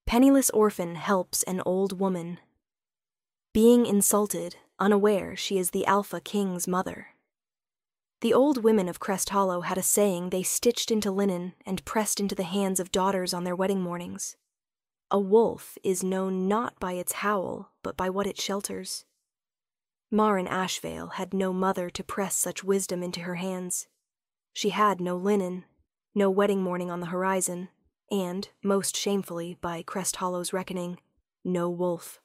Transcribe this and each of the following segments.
Penniless orphan helps an old woman. Being insulted, unaware she is the Alpha King's mother. The old women of Crest Hollow had a saying they stitched into linen and pressed into the hands of daughters on their wedding mornings. A wolf is known not by its howl, but by what it shelters. Marin Ashvale had no mother to press such wisdom into her hands. She had no linen, no wedding morning on the horizon, and, most shamefully by Crest Hollow's reckoning, no wolf.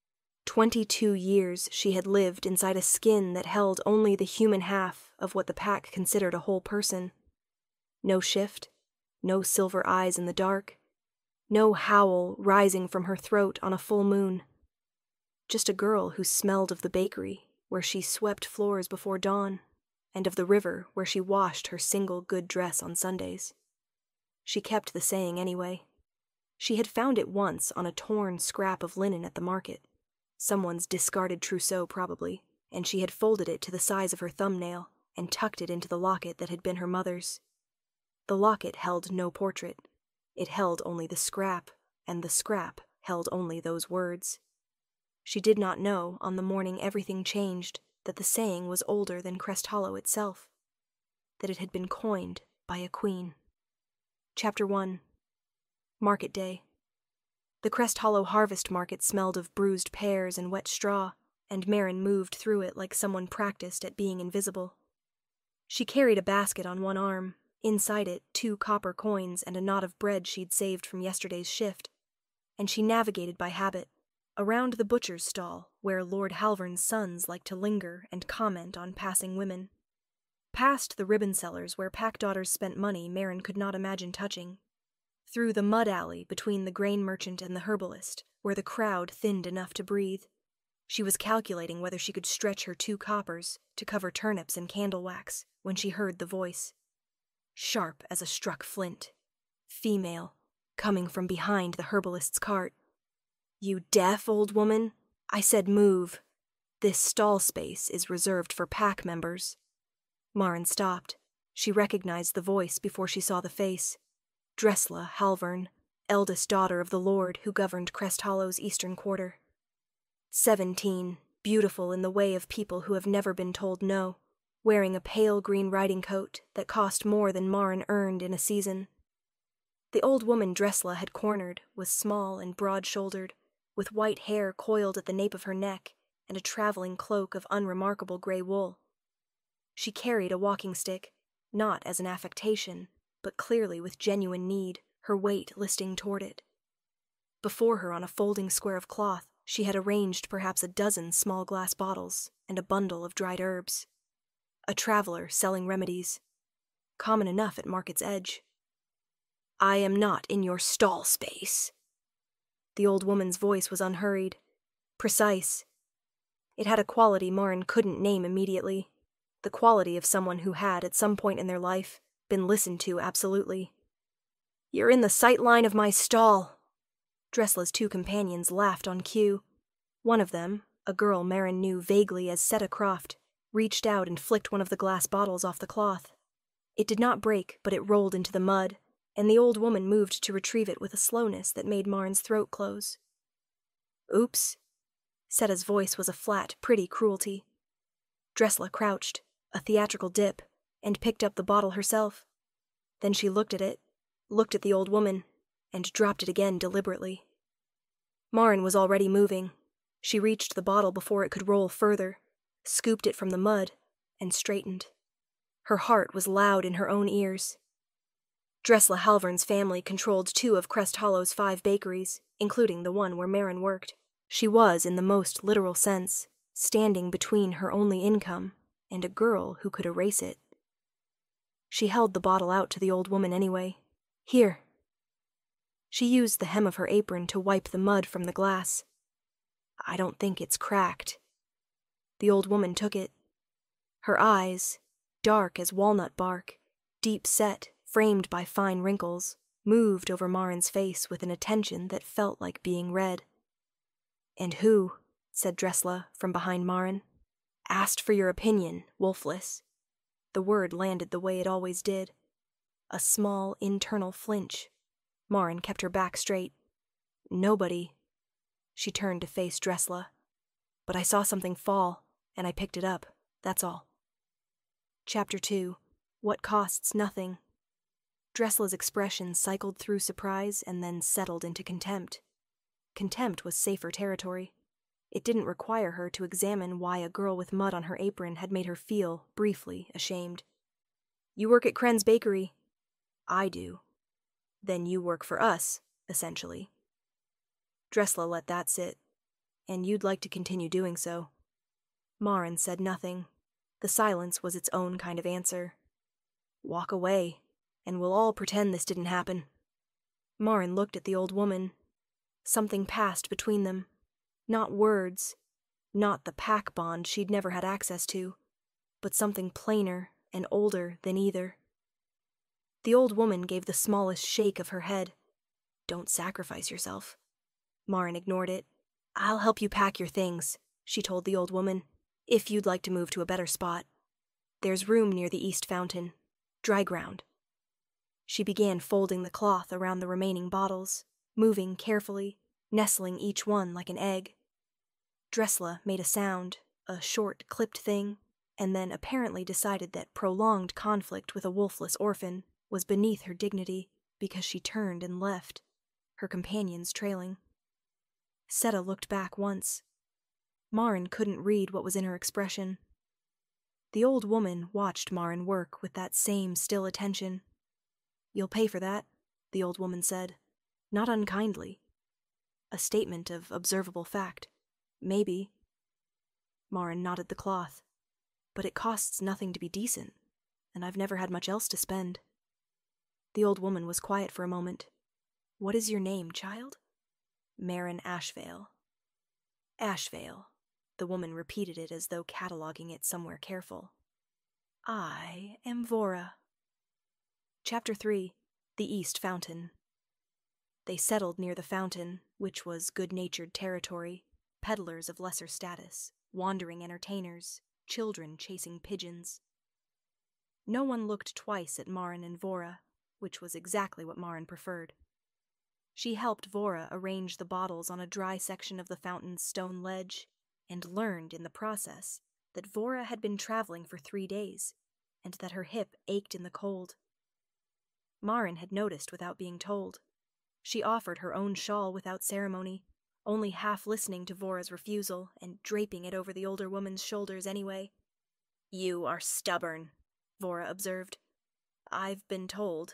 22 years she had lived inside a skin that held only the human half of what the pack considered a whole person. No shift, no silver eyes in the dark, no howl rising from her throat on a full moon. Just a girl who smelled of the bakery where she swept floors before dawn, and of the river where she washed her single good dress on Sundays. She kept the saying anyway. She had found it once on a torn scrap of linen at the market. Someone's discarded trousseau, probably, and she had folded it to the size of her thumbnail and tucked it into the locket that had been her mother's. The locket held no portrait. It held only the scrap, and the scrap held only those words. She did not know, on the morning everything changed, that the saying was older than Crest Hollow itself, that it had been coined by a queen. Chapter 1. Market Day. The Crest Hollow harvest market smelled of bruised pears and wet straw, and Marin moved through it like someone practiced at being invisible. She carried a basket on one arm, inside it 2 copper coins and a knot of bread she'd saved from yesterday's shift, and she navigated by habit, around the butcher's stall where Lord Halvern's sons liked to linger and comment on passing women. Past the ribbon sellers where pack daughters spent money Marin could not imagine touching, through the mud alley between the grain merchant and the herbalist, where the crowd thinned enough to breathe. She was calculating whether she could stretch her 2 coppers to cover turnips and candle wax when she heard the voice. Sharp as a struck flint. Female, coming from behind the herbalist's cart. "You deaf, old woman? I said move. This stall space is reserved for pack members." Marin stopped. She recognized the voice before she saw the face. Dressla Halvern, eldest daughter of the lord who governed Crest Hollow's eastern quarter. 17, beautiful in the way of people who have never been told no, wearing a pale green riding coat that cost more than Marin earned in a season. The old woman Dressla had cornered was small and broad-shouldered, with white hair coiled at the nape of her neck and a traveling cloak of unremarkable gray wool. She carried a walking stick, not as an affectation, but clearly with genuine need, her weight listing toward it. Before her on a folding square of cloth, she had arranged perhaps a dozen small glass bottles and a bundle of dried herbs. A traveler selling remedies. Common enough at Market's Edge. "I am not in your stall space." The old woman's voice was unhurried, precise. It had a quality Marin couldn't name immediately, the quality of someone who had, at some point in their life, been listened to absolutely. "You're in the sight line of my stall." Dressla's 2 companions laughed on cue. One of them, a girl Marin knew vaguely as Setta Croft, reached out and flicked one of the glass bottles off the cloth. It did not break, but it rolled into the mud, and the old woman moved to retrieve it with a slowness that made Marin's throat close. "Oops." Setta's voice was a flat, pretty cruelty. Dressla crouched, a theatrical dip, and picked up the bottle herself. Then she looked at it, looked at the old woman, and dropped it again deliberately. Marin was already moving. She reached the bottle before it could roll further, scooped it from the mud, and straightened. Her heart was loud in her own ears. Dressla Halvern's family controlled 2 of Crest Hollow's 5 bakeries, including the one where Marin worked. She was, in the most literal sense, standing between her only income and a girl who could erase it. She held the bottle out to the old woman anyway. "Here." She used the hem of her apron to wipe the mud from the glass. "I don't think it's cracked." The old woman took it. Her eyes, dark as walnut bark, deep set, framed by fine wrinkles, moved over Marin's face with an attention that felt like being read. "And who," said Dressla from behind Marin, "asked for your opinion, Wolfless?" The word landed the way it always did. A small internal flinch. Marin kept her back straight. Nobody. She turned to face Dressla. But I saw something fall, and I picked it up, that's all. Chapter 2. What Costs Nothing. Dressla's expression cycled through surprise and then settled into contempt. Contempt was safer territory. It didn't require her to examine why a girl with mud on her apron had made her feel, briefly, ashamed. You work at Kren's Bakery. I do. Then you work for us, essentially. Dressla let that sit. And you'd like to continue doing so. Maren said nothing. The silence was its own kind of answer. Walk away, and we'll all pretend this didn't happen. Maren looked at the old woman. Something passed between them. Not words, not the pack bond she'd never had access to, but something plainer and older than either. The old woman gave the smallest shake of her head. Don't sacrifice yourself. Maren ignored it. I'll help you pack your things, she told the old woman, if you'd like to move to a better spot. There's room near the east fountain. Dry ground. She began folding the cloth around the remaining bottles, moving carefully, nestling each one like an egg. Dressla made a sound, a short, clipped thing, and then apparently decided that prolonged conflict with a wolfless orphan was beneath her dignity because she turned and left, her companions trailing. Seta looked back once. Maren couldn't read what was in her expression. The old woman watched Maren work with that same still attention. You'll pay for that, the old woman said, not unkindly. A statement of observable fact. Maybe. Maren knotted the cloth. But it costs nothing to be decent, and I've never had much else to spend. The old woman was quiet for a moment. What is your name, child? Maren Ashvale. Ashvale. The woman repeated it as though cataloging it somewhere careful. I am Vora. Chapter 3. The East Fountain. They settled near the fountain, which was good-natured territory, peddlers of lesser status, wandering entertainers, children chasing pigeons. No one looked twice at Maren and Vora, which was exactly what Maren preferred. She helped Vora arrange the bottles on a dry section of the fountain's stone ledge, and learned in the process that Vora had been traveling for 3 days, and that her hip ached in the cold. Maren had noticed without being told. She offered her own shawl without ceremony, only half listening to Vora's refusal and draping it over the older woman's shoulders anyway. You are stubborn, Vora observed. I've been told.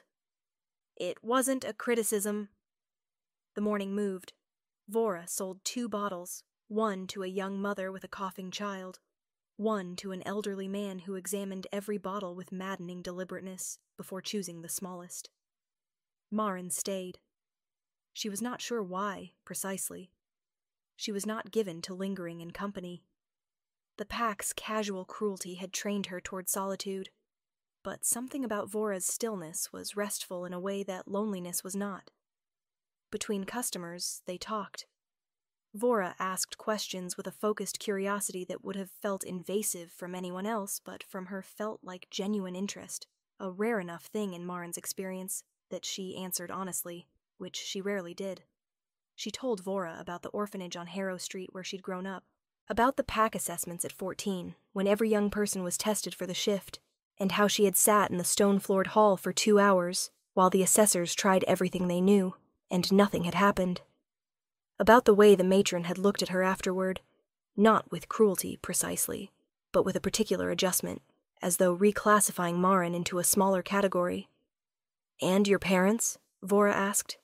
It wasn't a criticism. The morning moved. Vora sold 2 bottles, one to a young mother with a coughing child, one to an elderly man who examined every bottle with maddening deliberateness before choosing the smallest. Maren stayed. She was not sure why, precisely. She was not given to lingering in company. The pack's casual cruelty had trained her toward solitude, but something about Vora's stillness was restful in a way that loneliness was not. Between customers, they talked. Vora asked questions with a focused curiosity that would have felt invasive from anyone else, but from her felt like genuine interest, a rare enough thing in Maren's experience that she answered honestly, which she rarely did. She told Vora about the orphanage on Harrow Street where she'd grown up, about the pack assessments at 14, when every young person was tested for the shift, and how she had sat in the stone-floored hall for 2 hours while the assessors tried everything they knew, and nothing had happened. About the way the matron had looked at her afterward, not with cruelty, precisely, but with a particular adjustment, as though reclassifying Maren into a smaller category. And your parents? Vora asked.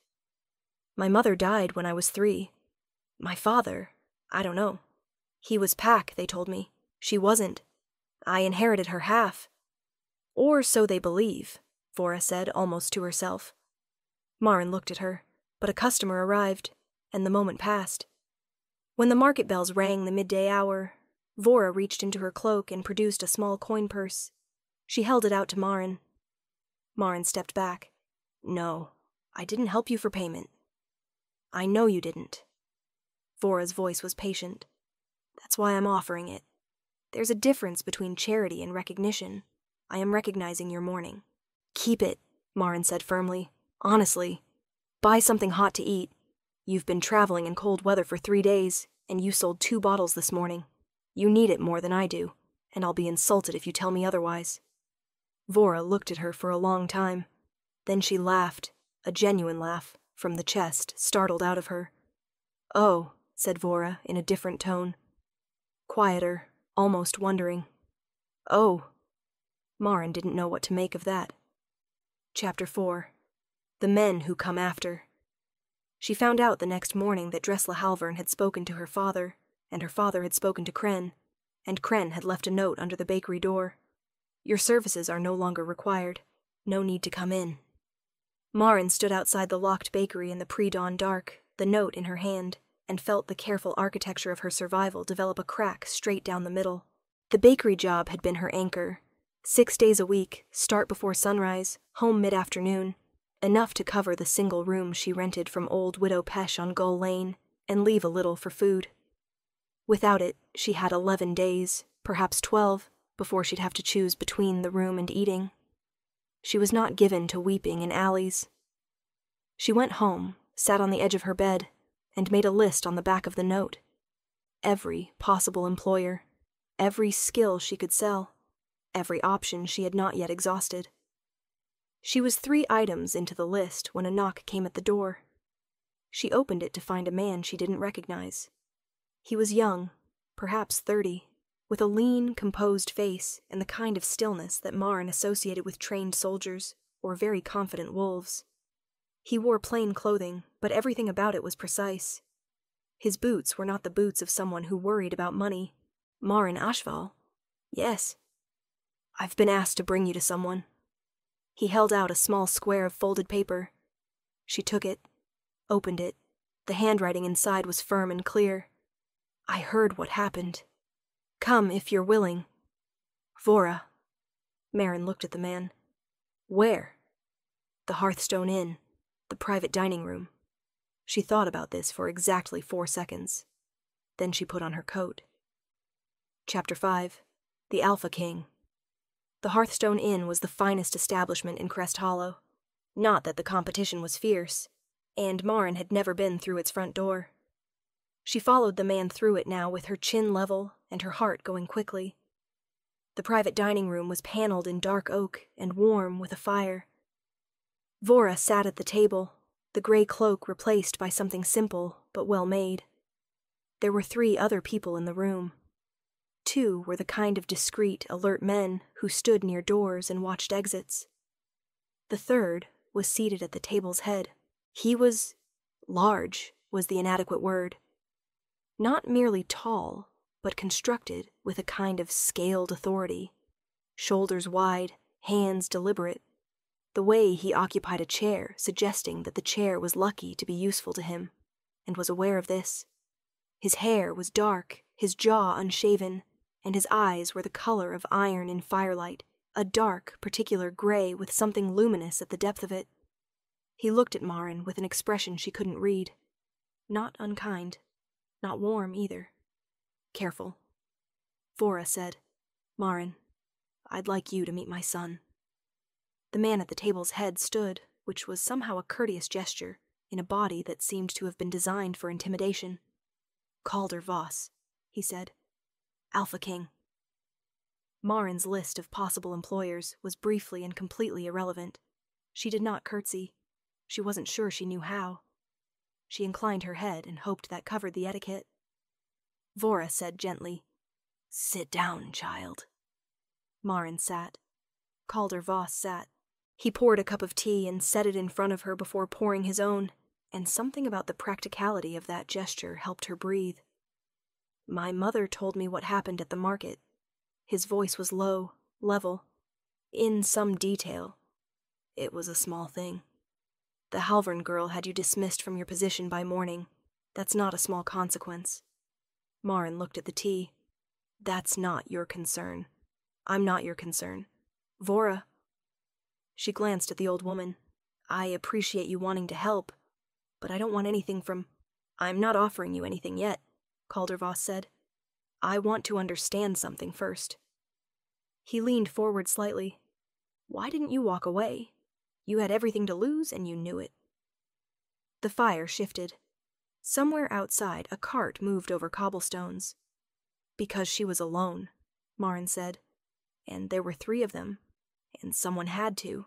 My mother died when I was 3. My father, I don't know. He was pack, they told me. She wasn't. I inherited her half. Or so they believe, Vora said almost to herself. Maren looked at her, but a customer arrived, and the moment passed. When the market bells rang the midday hour, Vora reached into her cloak and produced a small coin purse. She held it out to Maren. Maren stepped back. No, I didn't help you for payment. I know you didn't. Vora's voice was patient. That's why I'm offering it. There's a difference between charity and recognition. I am recognizing your mourning. Keep it, Maren said firmly. Honestly. Buy something hot to eat. You've been traveling in cold weather for 3 days, and you sold 2 bottles this morning. You need it more than I do, and I'll be insulted if you tell me otherwise." Vora looked at her for a long time. Then she laughed, a genuine laugh, from the chest, startled out of her. "Oh," said Vora in a different tone. Quieter, almost wondering. "Oh." Maren didn't know what to make of that. Chapter 4. The Men Who Come After. She found out the next morning that Dressla Halvern had spoken to her father, and her father had spoken to Kren, and Kren had left a note under the bakery door. "Your services are no longer required. No need to come in." Maren stood outside the locked bakery in the pre-dawn dark, the note in her hand, and felt the careful architecture of her survival develop a crack straight down the middle. The bakery job had been her anchor. 6 days a week, start before sunrise, home mid-afternoon, enough to cover the single room she rented from old Widow Pesh on Gull Lane, and leave a little for food. Without it, she had 11 days, perhaps 12, before she'd have to choose between the room and eating. She was not given to weeping in alleys. She went home, sat on the edge of her bed, and made a list on the back of the note. Every possible employer, every skill she could sell, every option she had not yet exhausted. She was 3 items into the list when a knock came at the door. She opened it to find a man she didn't recognize. He was young, perhaps 30, with a lean, composed face and the kind of stillness that Maren associated with trained soldiers or very confident wolves. He wore plain clothing, but everything about it was precise. His boots were not the boots of someone who worried about money. Maren Ashval? Yes. "I've been asked to bring you to someone." He held out a small square of folded paper. She took it, opened it. The handwriting inside was firm and clear. "I heard what happened. Come if you're willing. Vora." Maren looked at the man. "Where?" "The Hearthstone Inn, the private dining room." She thought about this for exactly 4 seconds. Then she put on her coat. Chapter 5. The Alpha King. The Hearthstone Inn was the finest establishment in Crest Hollow. Not that the competition was fierce, and Maren had never been through its front door. She followed the man through it now with her chin level and her heart going quickly. The private dining room was paneled in dark oak and warm with a fire. Vora sat at the table, the gray cloak replaced by something simple but well made. There were 3 other people in the room. 2 were the kind of discreet, alert men who stood near doors and watched exits. The 3rd was seated at the table's head. He was large, was the inadequate word. Not merely tall, but constructed with a kind of scaled authority. Shoulders wide, hands deliberate. The way he occupied a chair suggesting that the chair was lucky to be useful to him, and was aware of this. His hair was dark, his jaw unshaven, and his eyes were the color of iron in firelight, a dark, particular gray with something luminous at the depth of it. He looked at Maren with an expression she couldn't read. Not unkind. Not warm, either. Careful. Vora said, "Maren, I'd like you to meet my son." The man at the table's head stood, which was somehow a courteous gesture, in a body that seemed to have been designed for intimidation. "Calder Voss," he said. "Alpha King." Maren's list of possible employers was briefly and completely irrelevant. She did not curtsy. She wasn't sure she knew how. She inclined her head and hoped that covered the etiquette. Vora said gently, "Sit down, child." Maren sat. Calder Voss sat. He poured a cup of tea and set it in front of her before pouring his own, and something about the practicality of that gesture helped her breathe. "My mother told me what happened at the market." His voice was low, level. "In some detail. It was a small thing. The Halvern girl had you dismissed from your position by morning. That's not a small consequence." Maren looked at the tea. "That's not your concern. I'm not your concern. Vora." She glanced at the old woman. "I appreciate you wanting to help, but I don't want anything from—" "I'm not offering you anything yet," Calder Voss said. "I want to understand something first." He leaned forward slightly. "Why didn't you walk away? You had everything to lose, and you knew it." The fire shifted. Somewhere outside, a cart moved over cobblestones. Because she was alone, Maren said. And there were 3 of them, and someone had to.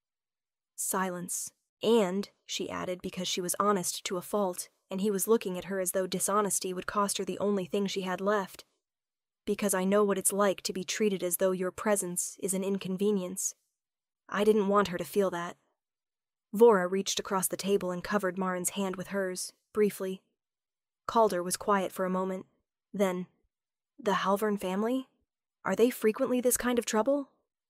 Silence. And, she added, because she was honest to a fault, and he was looking at her as though dishonesty would cost her the only thing she had left. Because I know what it's like to be treated as though your presence is an inconvenience. I didn't want her to feel that. Vora reached across the table and covered Maren's hand with hers, briefly. Calder was quiet for a moment. Then, the Halvern family? Are they frequently this kind of trouble?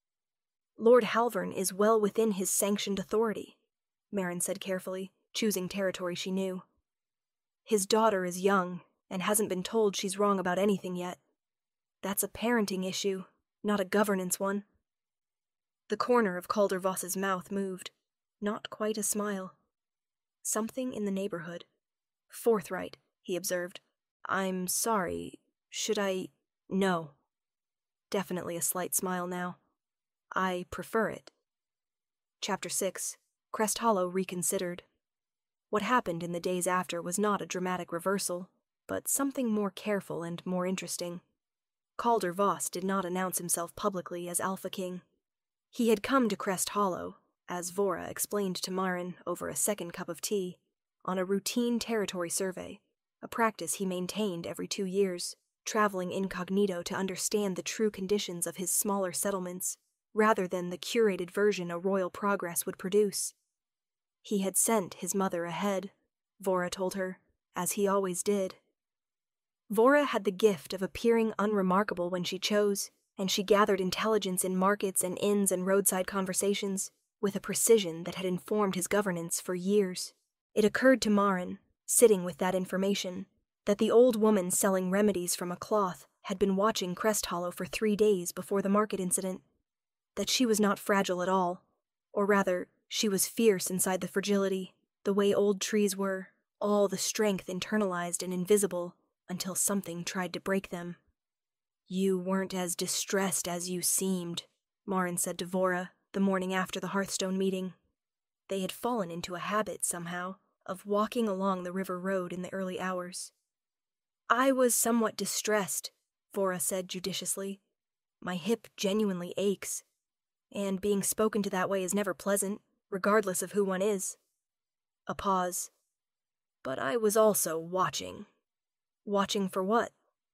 Lord Halvern is well within his sanctioned authority, Maren said carefully, choosing territory she knew. His daughter is young, and hasn't been told she's wrong about anything yet. That's a parenting issue, not a governance one. The corner of Calder Voss's mouth moved. Not quite a smile. Something in the neighborhood. Forthright, he observed. I'm sorry. Should I... No. Definitely a slight smile now. I prefer it. Chapter 6. Crest Hollow Reconsidered. What happened in the days after was not a dramatic reversal, but something more careful and more interesting. Calder Voss did not announce himself publicly as Alpha King. He had come to Crest Hollow, as Vora explained to Maren over a second cup of tea, on a routine territory survey, a practice he maintained every 2 years, traveling incognito to understand the true conditions of his smaller settlements, rather than the curated version a royal progress would produce. He had sent his mother ahead, Vora told her, as he always did. Vora had the gift of appearing unremarkable when she chose, and she gathered intelligence in markets and inns and roadside conversations, with a precision that had informed his governance for years. It occurred to Maren, sitting with that information, that the old woman selling remedies from a cloth had been watching Crest Hollow for 3 days before the market incident, that she was not fragile at all, or rather, she was fierce inside the fragility, the way old trees were, all the strength internalized and invisible, until something tried to break them. You weren't as distressed as you seemed, Maren said to Vora the morning after the Hearthstone meeting. They had fallen into a habit, somehow, of walking along the river road in the early hours. I was somewhat distressed, Vora said judiciously. My hip genuinely aches, and being spoken to that way is never pleasant, regardless of who one is. A pause. But I was also watching. Watching for what?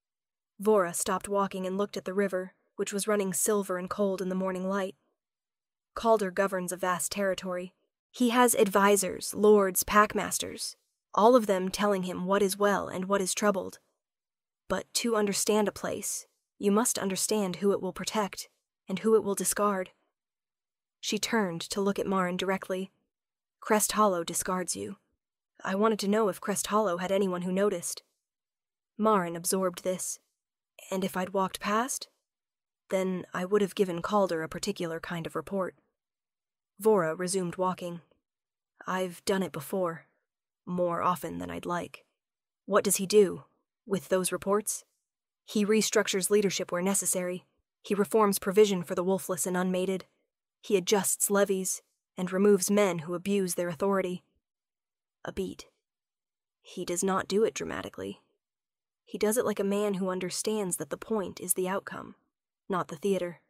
Vora stopped walking and looked at the river, which was running silver and cold in the morning light. Calder governs a vast territory. He has advisors, lords, packmasters, all of them telling him what is well and what is troubled. But to understand a place, you must understand who it will protect and who it will discard. She turned to look at Maren directly. Crest Hollow discards you. I wanted to know if Crest Hollow had anyone who noticed. Maren absorbed this. And if I'd walked past? Then I would have given Calder a particular kind of report. Vora resumed walking. I've done it before. More often than I'd like. What does he do? With those reports? He restructures leadership where necessary. He reforms provision for the wolfless and unmated. He adjusts levies, and removes men who abuse their authority. A beat. He does not do it dramatically. He does it like a man who understands that the point is the outcome, not the theater.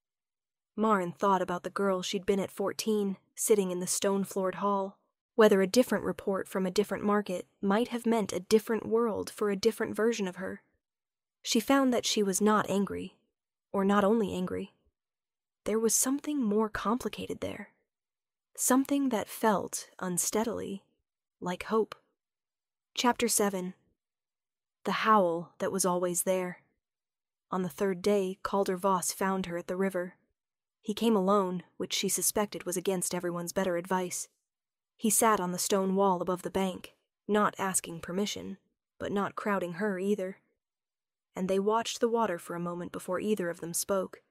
Maren thought about the girl she'd been at 14, sitting in the stone-floored hall, whether a different report from a different market might have meant a different world for a different version of her. She found that she was not angry, or not only angry. There was something more complicated there. Something that felt, unsteadily, like hope. Chapter 7. The howl that was always there. On the 3rd day, Calder Voss found her at the river. He came alone, which she suspected was against everyone's better advice. He sat on the stone wall above the bank, not asking permission, but not crowding her either. And they watched the water for a moment before either of them spoke.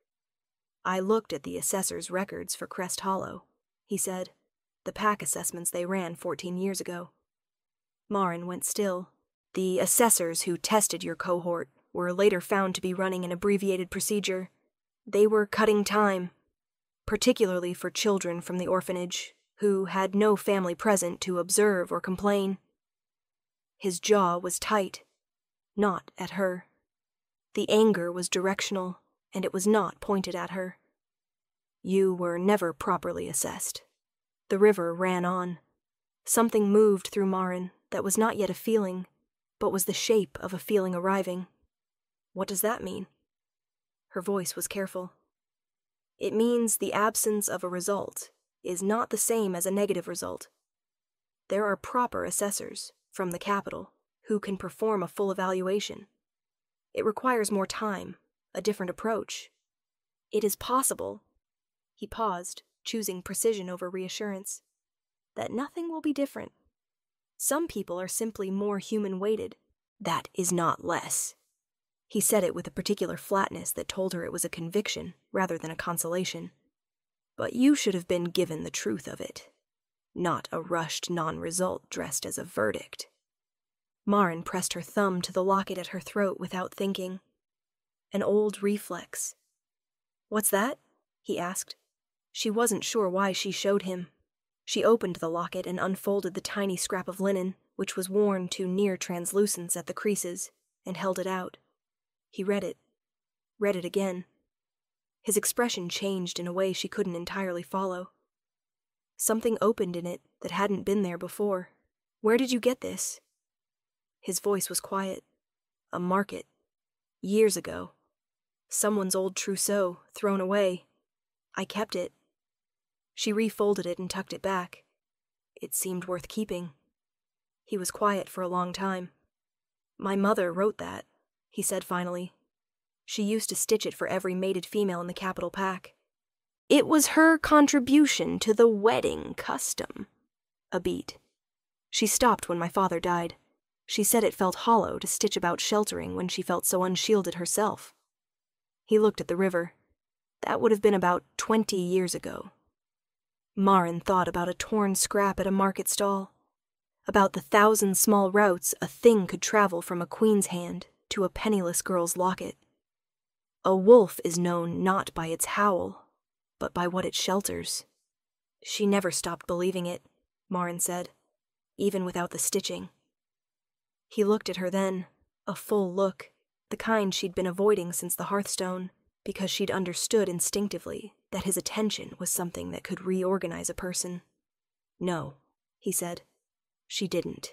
I looked at the assessor's records for Crest Hollow, he said, the pack assessments they ran 14 years ago. Maren went still. The assessors who tested your cohort were later found to be running an abbreviated procedure. They were cutting time, particularly for children from the orphanage, who had no family present to observe or complain. His jaw was tight, not at her. The anger was directional, and it was not pointed at her. You were never properly assessed. The river ran on. Something moved through Maren that was not yet a feeling, but was the shape of a feeling arriving. What does that mean? Her voice was careful. It means the absence of a result is not the same as a negative result. There are proper assessors, from the capital, who can perform a full evaluation. It requires more time, a different approach. It is possible, he paused, choosing precision over reassurance, that nothing will be different. Some people are simply more human-weighted. That is not less. He said it with a particular flatness that told her it was a conviction rather than a consolation. But you should have been given the truth of it, not a rushed non-result dressed as a verdict. Maren pressed her thumb to the locket at her throat without thinking. An old reflex. What's that? He asked. She wasn't sure why she showed him. She opened the locket and unfolded the tiny scrap of linen, which was worn to near translucence at the creases, and held it out. He read it again. His expression changed in a way she couldn't entirely follow. Something opened in it that hadn't been there before. Where did you get this? His voice was quiet. A market. Years ago. Someone's old trousseau, thrown away. I kept it. She refolded it and tucked it back. It seemed worth keeping. He was quiet for a long time. My mother wrote that, he said finally. She used to stitch it for every mated female in the capital pack. It was her contribution to the wedding custom. A beat. She stopped when my father died. She said it felt hollow to stitch about sheltering when she felt so unshielded herself. He looked at the river. That would have been about 20 years ago. Maren thought about a torn scrap at a market stall, about the 1,000 small routes a thing could travel from a queen's hand to a penniless girl's locket. A wolf is known not by its howl, but by what it shelters. She never stopped believing it, Maren said, even without the stitching. He looked at her then, a full look, the kind she'd been avoiding since the hearthstone, because she'd understood instinctively that his attention was something that could reorganize a person. No, he said. She didn't.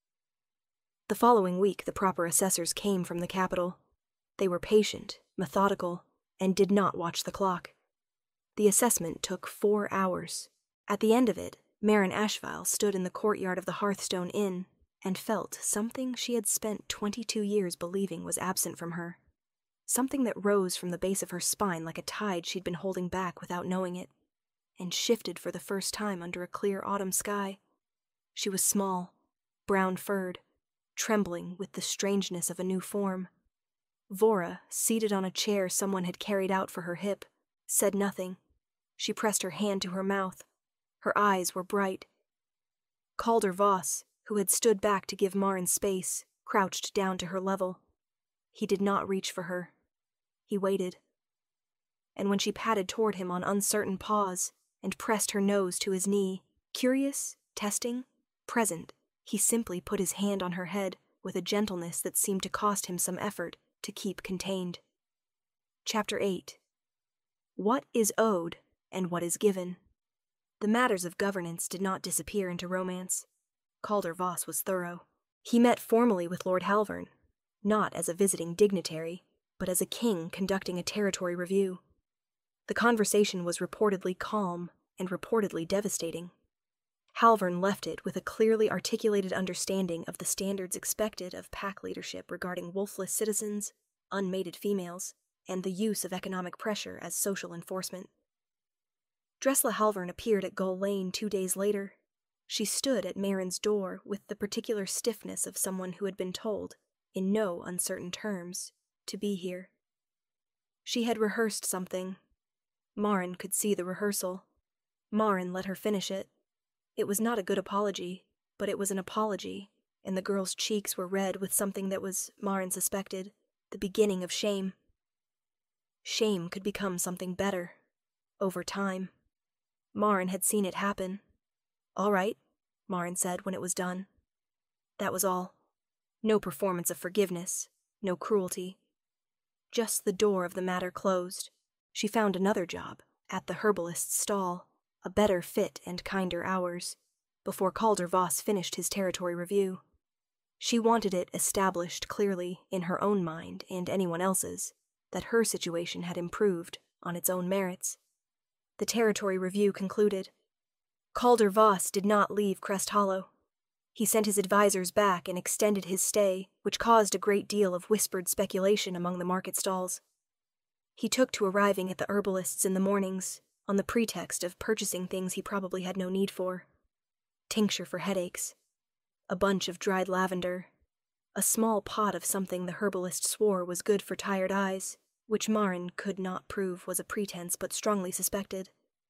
The following week, the proper assessors came from the capital. They were patient, methodical, and did not watch the clock. The assessment took 4 hours. At the end of it, Maren Ashvile stood in the courtyard of the Hearthstone Inn and felt something she had spent 22 years believing was absent from her. Something that rose from the base of her spine like a tide she'd been holding back without knowing it, and shifted for the first time under a clear autumn sky. She was small, brown-furred, trembling with the strangeness of a new form. Vora, seated on a chair someone had carried out for her hip, said nothing. She pressed her hand to her mouth. Her eyes were bright. Calder Voss, who had stood back to give Maren space, crouched down to her level. He did not reach for her. He waited. And when she padded toward him on uncertain paws and pressed her nose to his knee, curious, testing, present, he simply put his hand on her head with a gentleness that seemed to cost him some effort to keep contained. Chapter 8. What is owed and what is given? The matters of governance did not disappear into romance. Calder Voss was thorough. He met formally with Lord Halvern, not as a visiting dignitary, but as a king conducting a territory review. The conversation was reportedly calm and reportedly devastating. Halvern left it with a clearly articulated understanding of the standards expected of pack leadership regarding wolfless citizens, unmated females, and the use of economic pressure as social enforcement. Dressla Halvern appeared at Gull Lane 2 days later. She stood at Maren's door with the particular stiffness of someone who had been told, in no uncertain terms, to be here. She had rehearsed something. Maren could see the rehearsal. Maren let her finish it. It was not a good apology, but it was an apology, and the girl's cheeks were red with something that was, Maren suspected, the beginning of shame. Shame could become something better, over time. Maren had seen it happen. All right, Maren said when it was done. That was all. No performance of forgiveness, no cruelty. Just the door of the matter closed. She found another job, at the herbalist's stall, a better fit and kinder hours, before Calder Voss finished his territory review. She wanted it established clearly in her own mind and anyone else's that her situation had improved on its own merits. The territory review concluded. Calder Voss did not leave Crest Hollow. He sent his advisors back and extended his stay, which caused a great deal of whispered speculation among the market stalls. He took to arriving at the herbalist's in the mornings, on the pretext of purchasing things he probably had no need for. Tincture for headaches, a bunch of dried lavender, a small pot of something the herbalist swore was good for tired eyes, which Marin could not prove was a pretense but strongly suspected.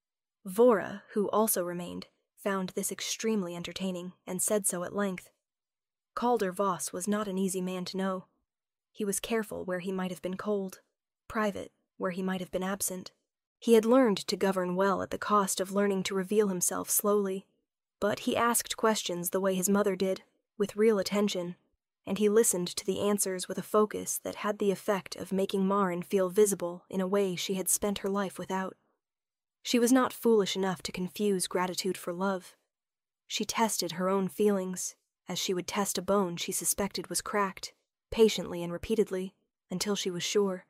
Vora, who also remained, found this extremely entertaining and said so at length. Calder Voss was not an easy man to know. He was careful where he might have been cold, private where he might have been absent. He had learned to govern well at the cost of learning to reveal himself slowly, but he asked questions the way his mother did, with real attention, and he listened to the answers with a focus that had the effect of making Marin feel visible in a way she had spent her life without. She was not foolish enough to confuse gratitude for love. She tested her own feelings, as she would test a bone she suspected was cracked, patiently and repeatedly, until she was sure.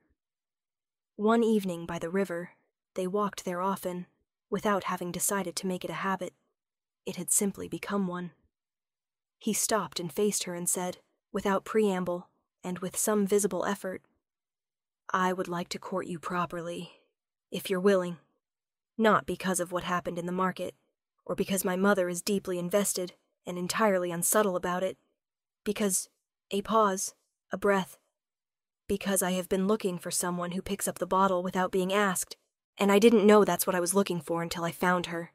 One evening by the river, they walked there often, without having decided to make it a habit. It had simply become one. He stopped and faced her and said, without preamble, and with some visible effort, "I would like to court you properly, if you're willing. Not because of what happened in the market, or because my mother is deeply invested and entirely unsubtle about it. Because," a pause, a breath, "because I have been looking for someone who picks up the bottle without being asked, and I didn't know that's what I was looking for until I found her."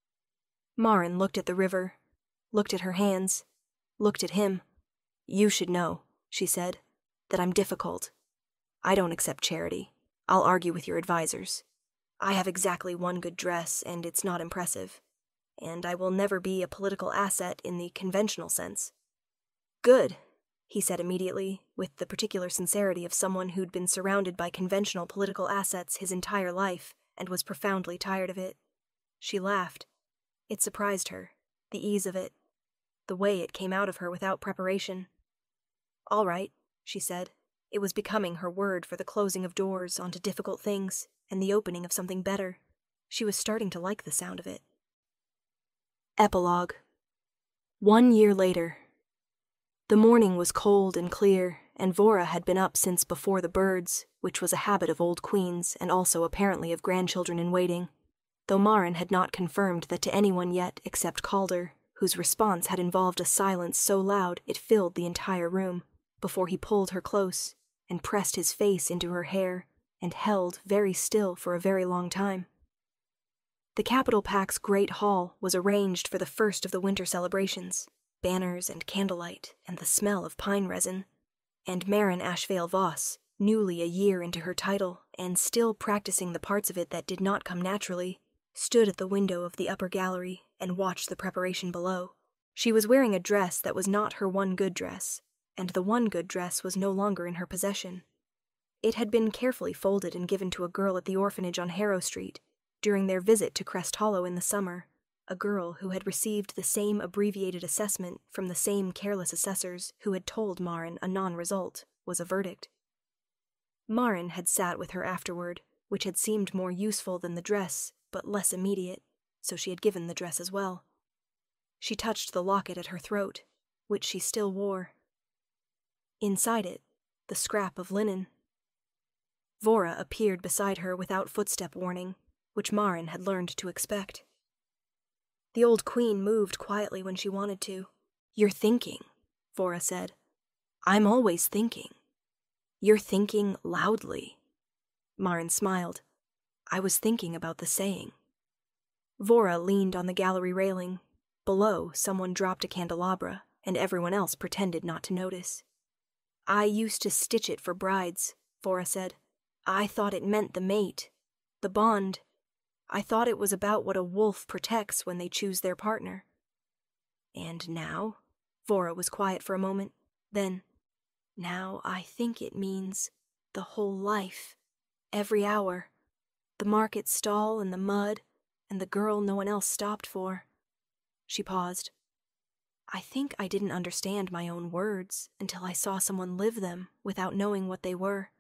Marin looked at the river, looked at her hands, looked at him. "You should know," she said, "that I'm difficult. I don't accept charity. I'll argue with your advisors. I have exactly one good dress, and it's not impressive. And I will never be a political asset in the conventional sense." "Good," he said immediately, with the particular sincerity of someone who'd been surrounded by conventional political assets his entire life and was profoundly tired of it. She laughed. It surprised her, the ease of it, the way it came out of her without preparation. "All right," she said. It was becoming her word for the closing of doors onto difficult things and the opening of something better. She was starting to like the sound of it. Epilogue. 1 year later. The morning was cold and clear, and Vora had been up since before the birds, which was a habit of old queens and also apparently of grandchildren in waiting, though Marin had not confirmed that to anyone yet except Calder, whose response had involved a silence so loud it filled the entire room, before he pulled her close and pressed his face into her hair and held very still for a very long time. The Capital Pack's great hall was arranged for the first of the winter celebrations, banners and candlelight and the smell of pine resin, and Marin Ashvale Voss, newly a year into her title and still practicing the parts of it that did not come naturally, stood at the window of the upper gallery and watched the preparation below. She was wearing a dress that was not her one good dress, and the one good dress was no longer in her possession. It had been carefully folded and given to a girl at the orphanage on Harrow Street during their visit to Crest Hollow in the summer, a girl who had received the same abbreviated assessment from the same careless assessors who had told Marin a non-result was a verdict. Marin had sat with her afterward, which had seemed more useful than the dress, but less immediate, so she had given the dress as well. She touched the locket at her throat, which she still wore. Inside it, the scrap of linen. Vora appeared beside her without footstep warning, which Marin had learned to expect. The old queen moved quietly when she wanted to. "You're thinking," Vora said. "I'm always thinking." "You're thinking loudly." Marin smiled. "I was thinking about the saying." Vora leaned on the gallery railing. Below, someone dropped a candelabra, and everyone else pretended not to notice. "I used to stitch it for brides," Vora said. "I thought it meant the mate, the bond. I thought it was about what a wolf protects when they choose their partner." "And now?" Vora was quiet for a moment. Then, now I think it means the whole life, every hour, the market stall and the mud, and the girl no one else stopped for. She paused. I think I didn't understand my own words until I saw someone live them without knowing what they were.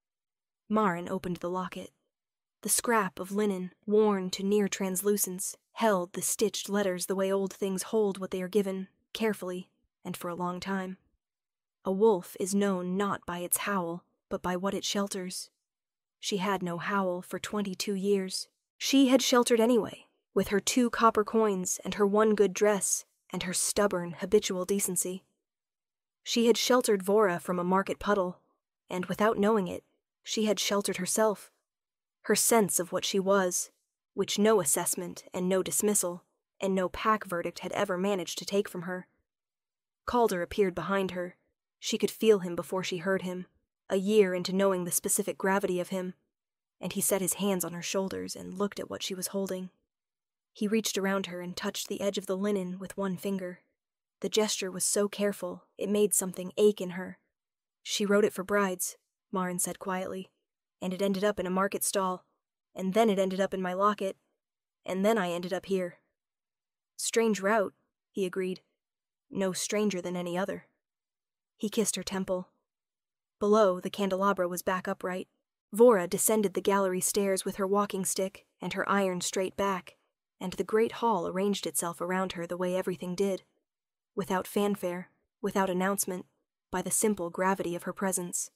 Maren opened the locket. The scrap of linen, worn to near translucence, held the stitched letters the way old things hold what they are given, carefully, and for a long time. A wolf is known not by its howl, but by what it shelters. She had no howl for 22 years. She had sheltered anyway, with her 2 copper coins and her 1 good dress, and her stubborn, habitual decency. She had sheltered Vora from a market puddle, and without knowing it, she had sheltered herself. Her sense of what she was, which no assessment and no dismissal, and no pack verdict had ever managed to take from her. Calder appeared behind her. She could feel him before she heard him, a year into knowing the specific gravity of him, and he set his hands on her shoulders and looked at what she was holding. He reached around her and touched the edge of the linen with 1 finger. The gesture was so careful, it made something ache in her. She wrote it for brides, Maren said quietly, and it ended up in a market stall, and then it ended up in my locket, and then I ended up here. Strange route, he agreed. No stranger than any other. He kissed her temple. Below, the candelabra was back upright. Vora descended the gallery stairs with her walking stick and her iron straight back, and the great hall arranged itself around her the way everything did, without fanfare, without announcement, by the simple gravity of her presence.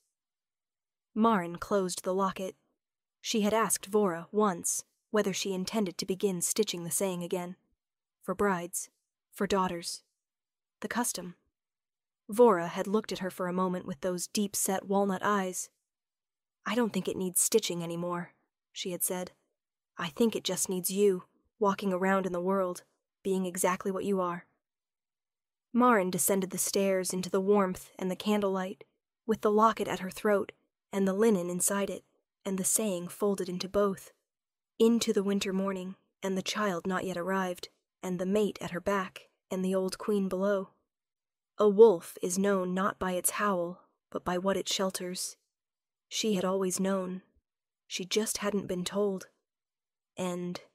Maren closed the locket. She had asked Vora once whether she intended to begin stitching the saying again. For brides, for daughters. The custom. Vora had looked at her for a moment with those deep-set walnut eyes. I don't think it needs stitching anymore, she had said. I think it just needs you, walking around in the world, being exactly what you are. Maren descended the stairs into the warmth and the candlelight, with the locket at her throat, and the linen inside it, and the saying folded into both. Into the winter morning, and the child not yet arrived, and the mate at her back, and the old queen below. A wolf is known not by its howl, but by what it shelters. She had always known. She just hadn't been told. And